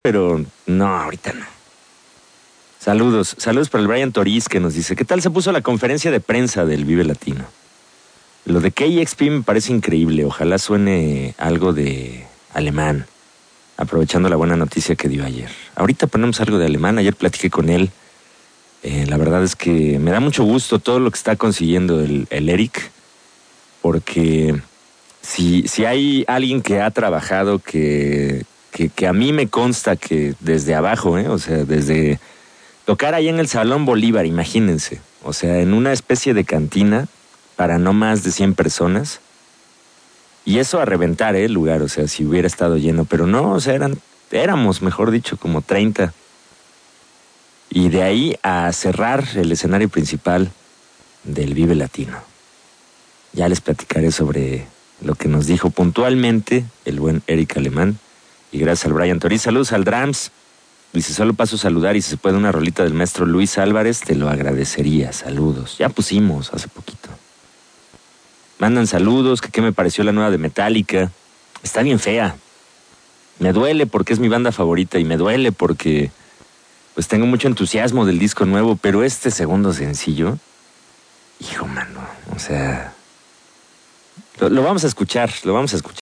pero no, ahorita no. Saludos para el Brian Toriz que nos dice, ¿qué tal se puso la conferencia de prensa del Vive Latino? Lo de KXP me parece increíble, ojalá suene algo de alemán, aprovechando la buena noticia que dio ayer. Ahorita ponemos algo de alemán, ayer platiqué con él, la verdad es que me da mucho gusto todo lo que está consiguiendo el Eric, porque si hay alguien que ha trabajado que a mí me consta que desde abajo, o sea, desde tocar ahí en el Salón Bolívar, imagínense, o sea, en una especie de cantina para no más de 100 personas, y eso a reventar el lugar, o sea, si hubiera estado lleno, pero no, o sea, éramos, mejor dicho, como 30. Y de ahí a cerrar el escenario principal del Vive Latino. Ya les platicaré sobre lo que nos dijo puntualmente el buen Eric Alemán. Y gracias al Brian Toriz. Saludos al Drams. Dice, solo paso a saludar y si se puede una rolita del maestro Luis Álvarez, te lo agradecería. Saludos. Ya pusimos hace poquito. Mandan saludos, que qué me pareció la nueva de Metallica. Está bien fea. Me duele porque es mi banda favorita y me duele porque pues tengo mucho entusiasmo del disco nuevo, pero este segundo sencillo, hijo mano, o sea, lo vamos a escuchar,